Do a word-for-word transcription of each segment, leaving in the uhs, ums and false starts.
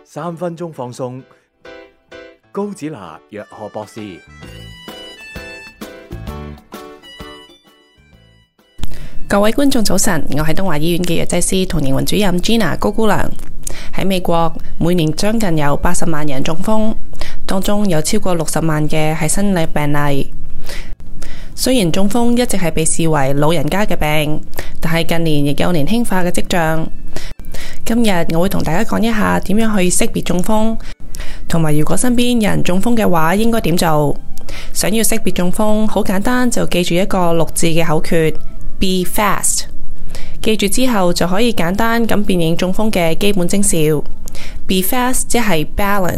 三分鐘放鬆，高子娜藥學博士。 各位觀眾早晨，我係東華醫院嘅藥劑師同營運主任 Gina 高姑娘。喺美國，每年將近有八十萬人中風，當中有超過六十萬嘅係新例病例。雖然中風一直係被視為老人家嘅病，但係近年亦有年輕化嘅跡象。今日我會同大家講一下點樣去識別中風，同埋如果身邊有人中風嘅話，應該點做。想要識別中風，好簡單，就記住一個六字嘅口訣 Be fast。記住之後就可以簡單咁辨認中風嘅基本徵兆。Be fast 即係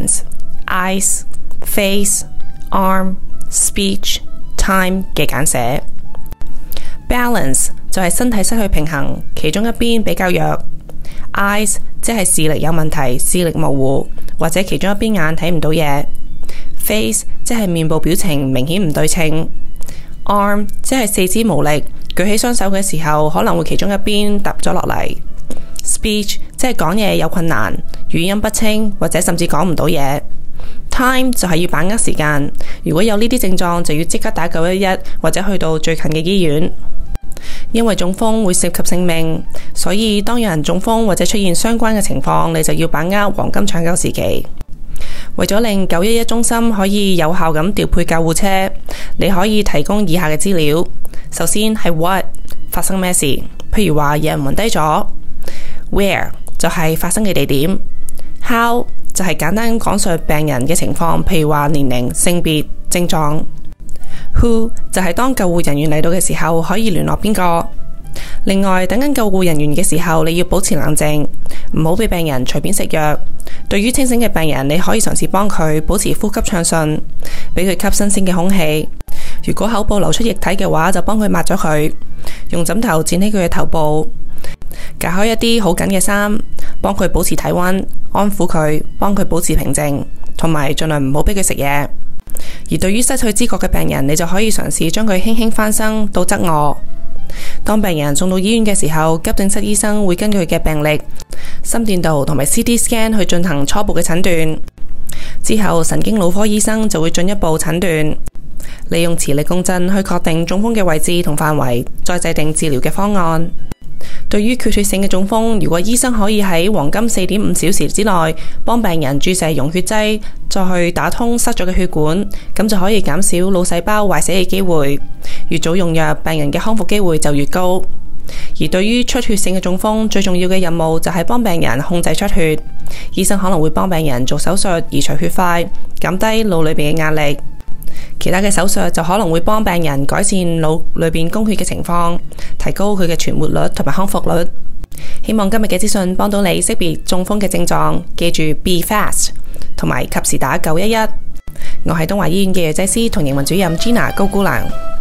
balance、eyes、face、arm、speech、time 嘅簡寫。Balance 就係身體失去平衡，其中一邊比較弱。Eyes 即係視力有問題，視力模糊，或者其中一邊眼睇唔到嘢。Face 即係面部表情明顯唔對稱。Arm 即係四肢無力，舉起雙手嘅時候可能會其中一邊揼咗落嚟。Speech 即係講嘢有困難，語音不清，或者甚至講唔到嘢。Time 就係要把握時間，如果有呢啲症狀就要即刻打九一一或者去到最近嘅醫院。因為中風會涉及性命，所以當有人中風或者出現相關嘅情況，你就要把握黃金搶救時期。為咗令九一一中心可以有效咁調配救護車，你可以提供以下嘅資料。首先係 what 發生咩事，譬如話有人暈低咗。Where 就係發生嘅地點。How 就係簡單講述病人嘅情況，譬如話年齡、性別、症狀。Who 就係當救護人員嚟到嘅時候可以聯絡邊個。另外，等緊救護人員嘅時候，你要保持冷靜，唔好俾病人隨便食藥。對於清醒嘅病人，你可以嘗試幫佢保持呼吸暢順，俾佢吸新鮮嘅空氣。如果口部流出液體嘅話，就幫佢抹咗佢，用枕頭墊起佢嘅頭部，解開一啲好緊嘅衫，幫佢保持體溫，安撫佢，幫佢保持平靜，同埋盡量唔好俾佢食嘢。而對於失去知覺嘅病人，你就可以嘗試將佢輕輕翻身到側臥。當病人送到醫院嘅時候，急症室醫生會根據佢嘅病歷、心電圖同埋 C T scan 去進行初步嘅診斷。之後神經腦科醫生就會進一步診斷，利用磁力共振去確定中風嘅位置同範圍，再制定治療嘅方案。對於缺血性嘅中風，如果醫生可以喺黃金四點五小時之內幫病人注射溶血劑，再去打通塞咗嘅血管，咁就可以減少腦細胞壞死嘅機會。越早用藥，病人嘅康復機會就越高。而對於出血性嘅中風，最重要嘅任務就係幫病人控制出血。醫生可能會幫病人做手術移除血塊，減低腦裏邊嘅壓力。其他嘅手術就可能會幫病人改善腦裏邊供血嘅情況，提高佢嘅存活率同埋康復率。希望今日嘅資訊幫到你識別中風嘅症狀，記住 Be fast 同埋及時打九一一。我係東華醫院嘅藥劑師同營運主任 Gina 高姑娘。